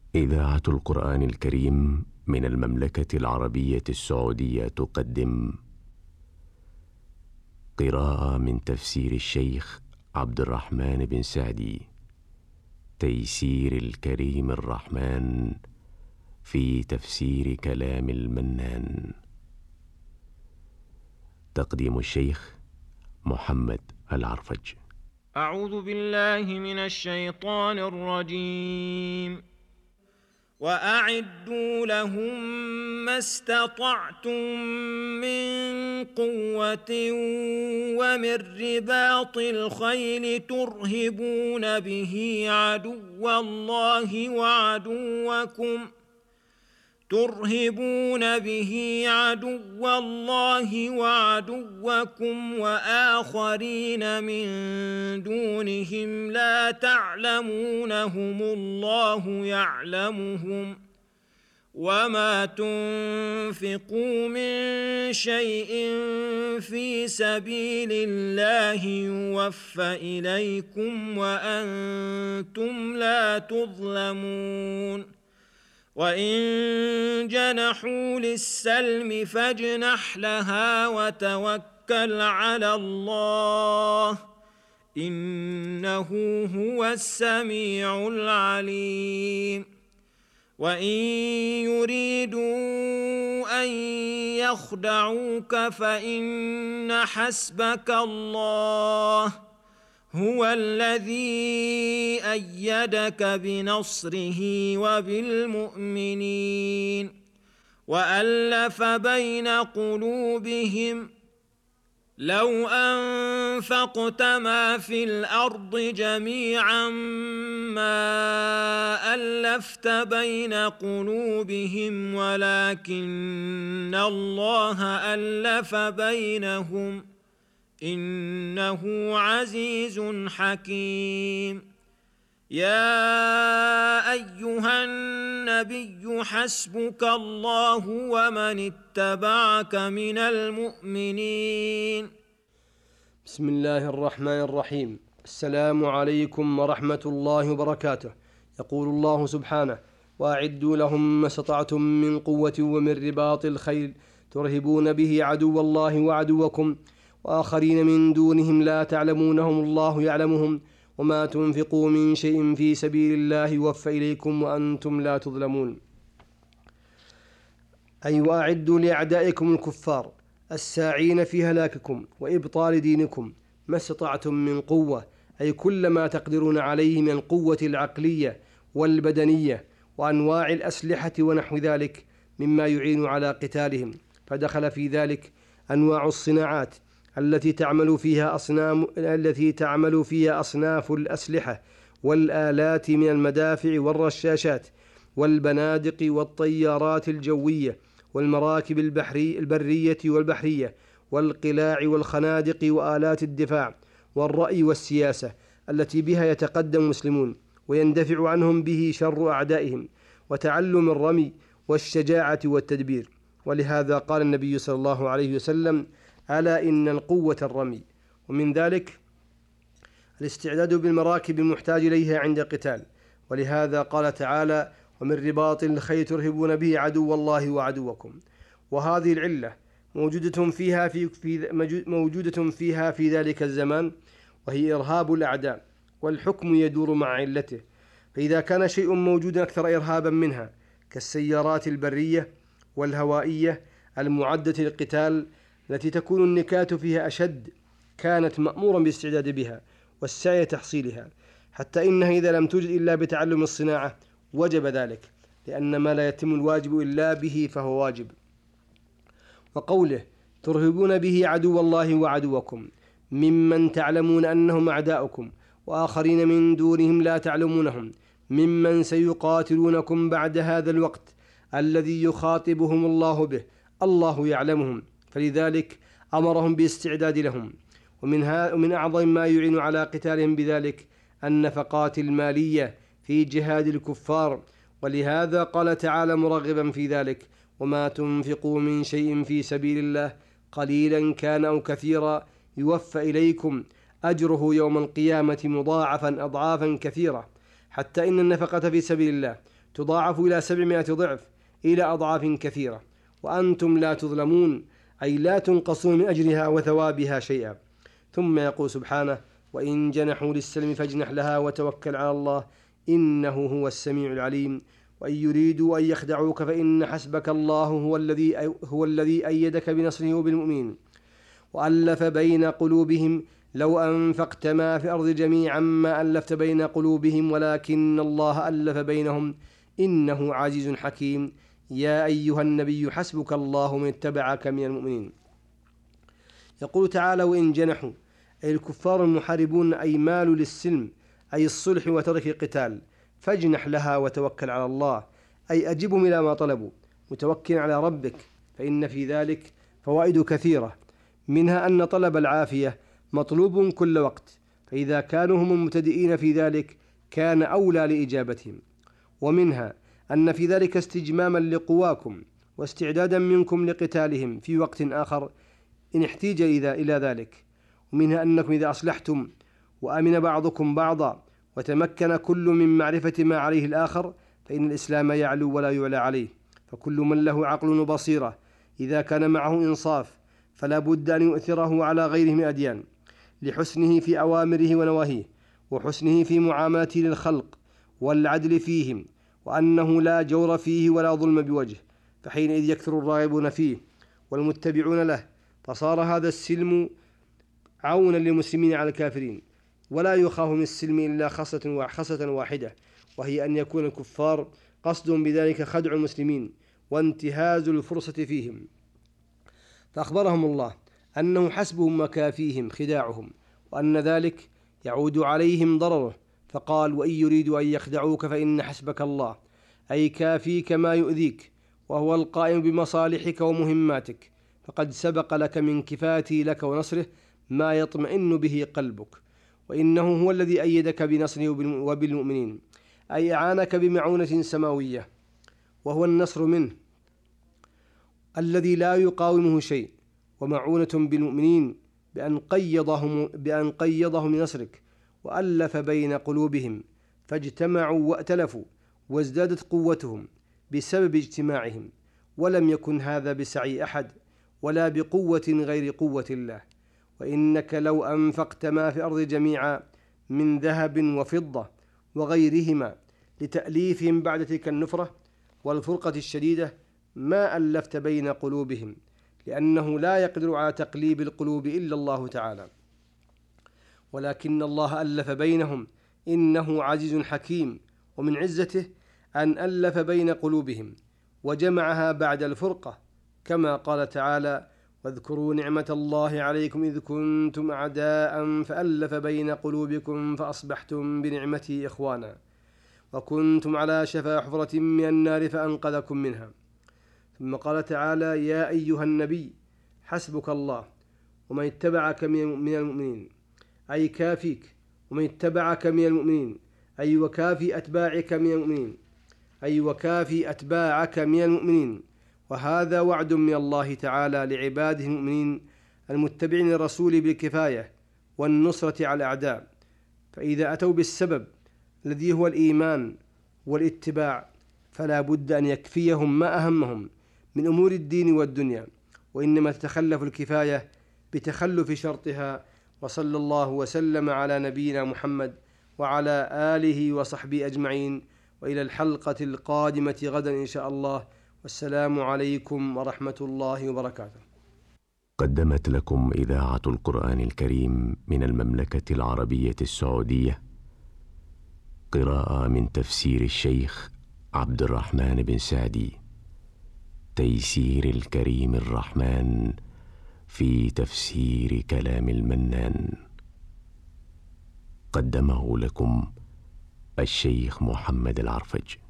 إذاعة القرآن الكريم من المملكة العربية السعودية تقدم قراءة من تفسير الشيخ عبد الرحمن بن سعدي، تيسير الكريم الرحمن في تفسير كلام المنان. تقديم الشيخ محمد العرفج. أعوذ بالله من الشيطان الرجيم. وأعدوا لهم ما استطعتم من قوة ومن رباط الخيل ترهبون به عدو الله وعدوكم وآخرين من دونهم لا تعلمونهم الله يعلمهم، وما تنفقوا من شيء في سبيل الله يوفى إليكم وأنتم لا تظلمون. وإن جنحوا للسلم فاجنح لها وتوكل على الله، إنه هو السميع العليم. وإن يريدوا أن يخدعوك فإن حسبك الله هو الذي أيدك بنصره وبالمؤمنين، وألف بين قلوبهم، لو أنفقت ما في الأرض جميعا ما ألفت بين قلوبهم ولكن الله ألف بينهم، إنه عزيز حكيم. يا أيها النبي حسبك الله ومن اتبعك من المؤمنين. بسم الله الرحمن الرحيم. السلام عليكم ورحمة الله وبركاته. يقول الله سبحانه: وأعدوا لهم ما استطعتم من قوة ومن رباط الخيل ترهبون به عدو الله وعدوكم وآخرين من دونهم لا تعلمونهم الله يعلمهم، وما تنفقوا من شيء في سبيل الله يوفى إليكم وأنتم لا تظلمون. أي وأعدوا لأعدائكم الكفار الساعين في هلاككم وإبطال دينكم ما استطعتم من قوة، أي كل ما تقدرون عليه من القوة العقلية والبدنية وأنواع الأسلحة ونحو ذلك مما يعين على قتالهم، فدخل في ذلك أنواع الصناعات التي تعمل فيها أصناف الأسلحة والآلات من المدافع والرشاشات والبنادق والطيارات الجوية والمراكب البرية والبحرية والقلاع والخنادق وآلات الدفاع والرأي والسياسة التي بها يتقدم المسلمون ويندفع عنهم به شر أعدائهم، وتعلم الرمي والشجاعة والتدبير. ولهذا قال النبي صلى الله عليه وسلم: ألا إن القوة الرمي. ومن ذلك الاستعداد بالمراكب المحتاج إليها عند القتال، ولهذا قال تعالى: ومن رباط الخيل ترهبون به عدو الله وعدوكم. وهذه العلة موجودة فيها في ذلك الزمان، وهي إرهاب الأعداء، والحكم يدور مع علته. فإذا كان شيء موجودا أكثر إرهابا منها كالسيارات البرية والهوائية المعدة للقتال التي تكون النكات فيها أشد، كانت مأمورا بالاستعداد بها والسعي تحصيلها، حتى إنها إذا لم توجد إلا بتعلم الصناعة وجب ذلك، لأن ما لا يتم الواجب إلا به فهو واجب. وقوله ترهبون به عدو الله وعدوكم ممن تعلمون أنهم أعداؤكم وآخرين من دونهم لا تعلمونهم ممن سيقاتلونكم بعد هذا الوقت الذي يخاطبهم الله به، الله يعلمهم، فلذلك أمرهم بالاستعداد لهم. ومن أعظم ما يعين على قتالهم بذلك النفقات المالية في جهاد الكفار، ولهذا قال تعالى مرغبا في ذلك: وما تنفقوا من شيء في سبيل الله قليلا كان أو كثيرا يوفى إليكم أجره يوم القيامة مضاعفا أضعافا كثيرة، حتى إن النفقة في سبيل الله تضاعف إلى 700 ضعف إلى أضعاف كثيرة، وأنتم لا تظلمون، أي لا تنقصون من أجرها وثوابها شيئا. ثم يقول سبحانه: وإن جنحوا للسلم فاجنح لها وتوكل على الله إنه هو السميع العليم. وإن يريدوا أن يخدعوك فإن حسبك الله هو الذي أيدك بنصره وبالمؤمنين وألف بين قلوبهم لو أنفقت ما في الأرض جميعا ما ألفت بين قلوبهم ولكن الله ألف بينهم إنه عزيز حكيم. يا أيها النبي حسبك الله من اتبعك من المؤمنين. يقول تعالى: وإن جنحوا، أي الكفار المحاربون، أي مالوا للسلم، أي الصلح وترك القتال، فاجنح لها وتوكل على الله، أي أجبهم إلى ما طلبوا متوكلا على ربك، فإن في ذلك فوائد كثيرة، منها أن طلب العافية مطلوب كل وقت، فإذا كانوا هم المبتدئين في ذلك كان أولى لإجابتهم، ومنها أن في ذلك استجماما لقواكم واستعدادا منكم لقتالهم في وقت آخر إن احتيج إلى ذلك، ومنها أنكم إذا أصلحتم وأمن بعضكم بعضا وتمكن كل من معرفة ما عليه الآخر فإن الإسلام يعلو ولا يعلى عليه، فكل من له عقل وبصيرة إذا كان معه إنصاف فلا بد أن يؤثره على غيره من الأديان لحسنه في أوامره ونواهيه وحسنه في معاملته للخلق والعدل فيهم، وأنه لا جور فيه ولا ظلم بوجه، فحينئذ يكثر الراغبون فيه والمتبعون له، فصار هذا السلم عونا للمسلمين على الكافرين، ولا يخاف من السلم إلا خصلة واحدة، وهي أن يكون الكفار قصدهم بذلك خدع المسلمين وانتهاز الفرصة فيهم، فأخبرهم الله أنه حسبهم وكافيهم خداعهم، وأن ذلك يعود عليهم ضرره، فقال: وإن يريدوا أن يخدعوك فإن حسبك الله، أي كافيك ما يؤذيك، وهو القائم بمصالحك ومهماتك، فقد سبق لك من كفايته لك ونصره ما يطمئن به قلبك، وإنه هو الذي أيدك بنصره وبالمؤمنين، أي أعانك بمعونة سماوية، وهو النصر منه الذي لا يقاومه شيء، ومعونة بالمؤمنين بأن قيضهم بنصرك وألف بين قلوبهم فاجتمعوا وائتلفوا وازدادت قوتهم بسبب اجتماعهم، ولم يكن هذا بسعي أحد ولا بقوة غير قوة الله. وإنك لو أنفقت ما في الأرض جميعا من ذهب وفضة وغيرهما لتأليفهم بعد تلك النفرة والفرقة الشديدة ما ألفت بين قلوبهم، لأنه لا يقدر على تقليب القلوب إلا الله تعالى، ولكن الله ألف بينهم إنه عزيز حكيم. ومن عزته أن ألف بين قلوبهم وجمعها بعد الفرقة، كما قال تعالى: واذكروا نعمة الله عليكم إذ كنتم أعداء فألف بين قلوبكم فأصبحتم بنعمته إخوانا وكنتم على شفا حفرة من النار فأنقذكم منها. ثم قال تعالى: يا أيها النبي حسبك الله ومن اتبعك من المؤمنين، أي كافيك، ومن اتبعك من المؤمنين أي وكافي أتباعك من المؤمنين، أي وكافي أتباعك من المؤمنين. وهذا وعد من الله تعالى لعباده المؤمنين المتبعين للرسول بالكفاية والنصرة على الأعداء، فإذا أتوا بالسبب الذي هو الإيمان والاتباع فلا بد أن يكفيهم ما أهمهم من أمور الدين والدنيا، وإنما تتخلف الكفاية بتخلف شرطها. وصلى الله وسلم على نبينا محمد وعلى آله وصحبه أجمعين، وإلى الحلقة القادمة غدا إن شاء الله، والسلام عليكم ورحمة الله وبركاته. قدمت لكم إذاعة القرآن الكريم من المملكة العربية السعودية قراءة من تفسير الشيخ عبد الرحمن بن سعدي، تيسير الكريم الرحمن في تفسير كلام المنان. قدمه لكم الشيخ محمد العرفج.